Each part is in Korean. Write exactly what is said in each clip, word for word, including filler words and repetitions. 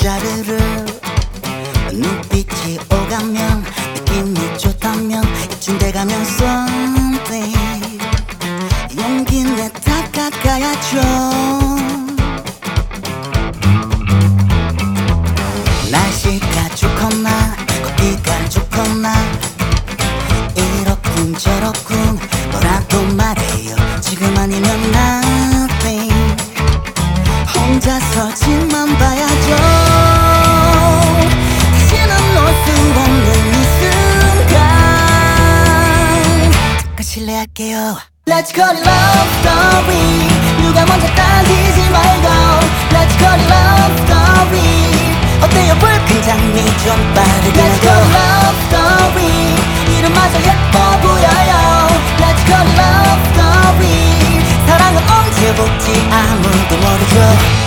짜르르 눈빛이 오가면 느낌이 좋다면 이쯤 돼가면 something 용기 내 다가가야죠. 날씨가 좋거나 거기가 좋거나 이렇군 저렇군 뭐라도 말해요. 지금 아니면 nothing 혼자서 집만 봐야죠. 다시는 놓을 수 없는 이 순간 잠깐 실례할게요. Let's call it love story. 누가 먼저 따지지 말고 Let's call it love story. 어때요 불큰 장미 좀 빠르게 Let's call it love story. 이름마저 예뻐 보여요. Let's call it love story. 사랑은 언제 볼지 아무도 모르죠.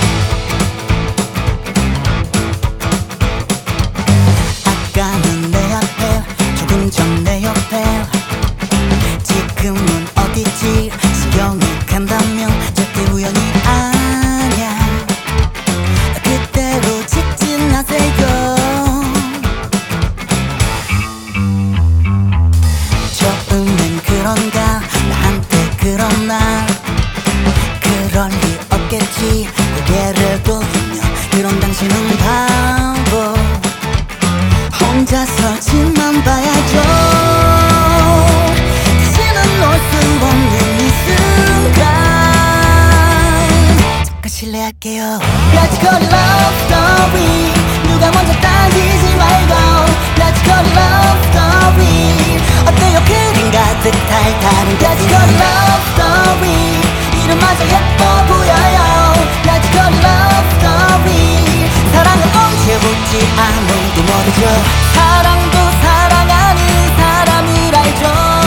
아까는 내 앞에 조금 전 내 옆에 지금은 어디지 신경이 간다면 절대 우연이 아냐. 그대로 직진하세요. 처음엔 그런가 나한테 그러나 그럴 리 없겠지. 고개를 돌리며 그런 당신은 바보 혼자서 집만 봐야죠. 다시는 놓을 수 없는 이 순간 잠깐 실례할게요. Let's call it love story. 누가 먼저 따지지 말고 Let's call it love story. 어때요 그림 가득 달달한 Let's call it love story. 이름마저 예뻐 보여요. Let's call it love story. 사랑은 언제 볼지 아무도 모르죠. 사랑도 사랑하는 사람이랄죠.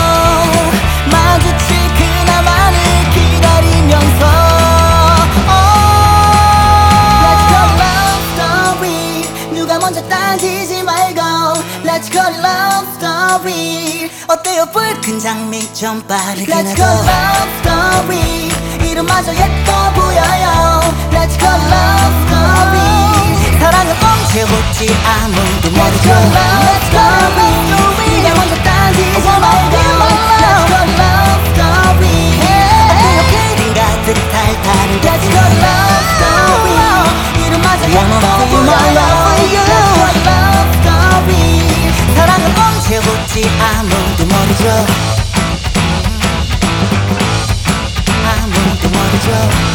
마주칠 그날만을 기다리면서 Let's call it love story. 누가 먼저 따지지 말고 Let's call it love story. 어때요 불큰 장미 좀 빠르게 Let's call it love story. 이름마저 예뻐 보여요. Let's call it love story. 사랑은 언제 볼지 아무도 모르죠. Let's call it love story. 네가 먼저 따지지 말고 Let's call it love story. 어때요 그림 가득 달달한 Let's call it love story. 이름마저 예뻐 보여요. Let's call it love story. 사랑은 언제 볼지 아무도 모르죠. 아무도 모르죠.